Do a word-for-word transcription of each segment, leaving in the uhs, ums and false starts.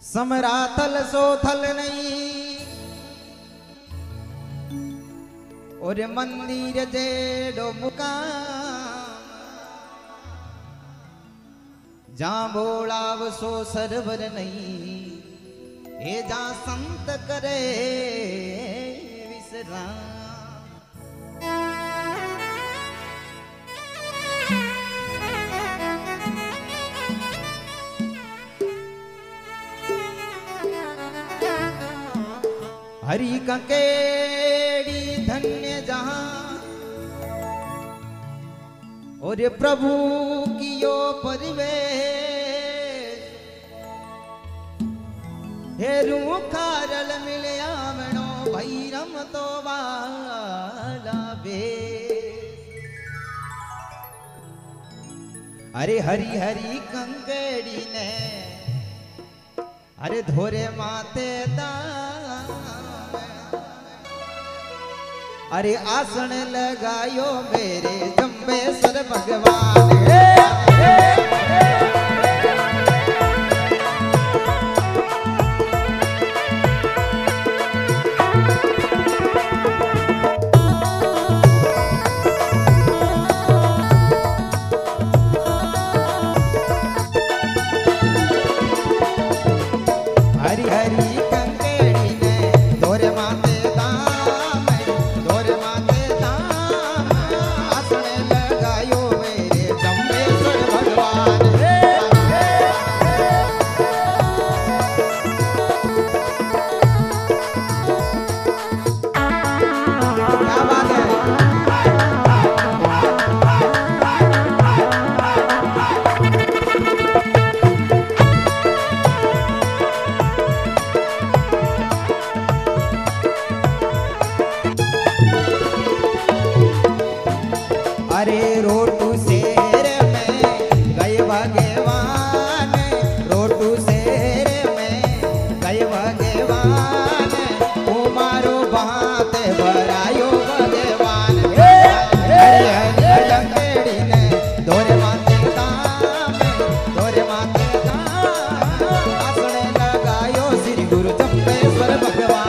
समराथल सोथल नहीं और मंदिर जेडो मुकाम जहाँ बोलाव सो सरवर नहीं हे जा संत करे विश्राम। हरि का केड़ी धन्य जहां और प्रभु की यो परिवेश हे रूखारल मिले आवणो भैरम तो वाला बे। अरे हरि हरि कंकेड़ी ने अरे धोरे माते दा अरे आसन लगायो मेरे जम्बेश्वर भगवान। हे, हे, हे। हरि हरि कंकेड़ी ने धोरे माते अरे रोटू शेर में गए भगवान, रोटू शेर में गए भगवान, तुम्हारो बात भरायो भगवान। हरि हरि कंकेड़ी ने धोरे माते दाम, धोरे माते दाम, आसने लगायो श्री गुरु जम्बेश्वर भगवान।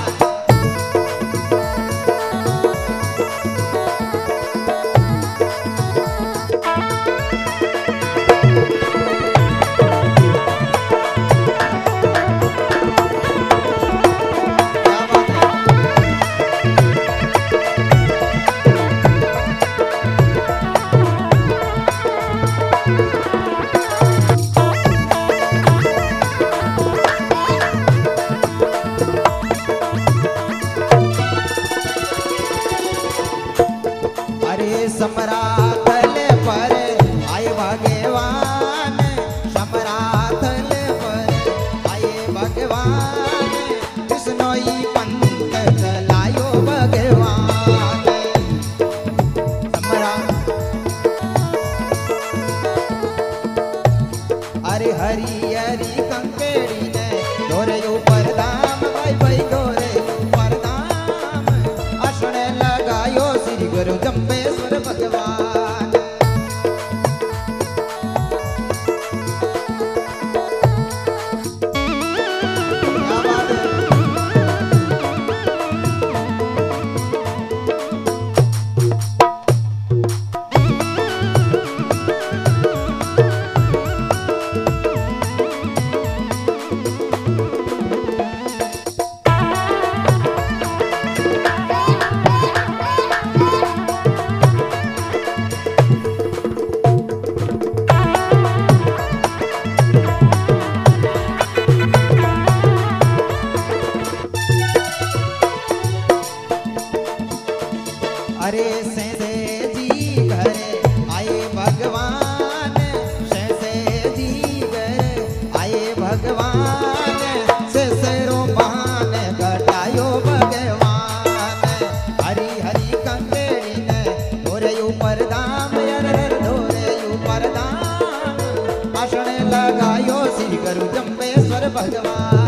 समराथल पर आए भगवान, समराथल पर आए भगवान, कृष्णोई पंथ चलायो भगवान। समरा अरे हरि हरि कंकेड़ी ने धोरे ऊपर दाम, भाई भाई धोरे ऊपर दाम, आसन लगायो श्री गुरु जम्बेश्वर भगवान। अरे सैसे जी घरे आए भगवान, सैसे जी घरे आए भगवान, सैसेरो बहाने घटायो भगवान। हरि हरि कंकेड़ी ने धोरे ऊपर दाम, अरे धोरे ऊपर दाम, आसन लगायो श्री गुरु जम्बेश्वर भगवान।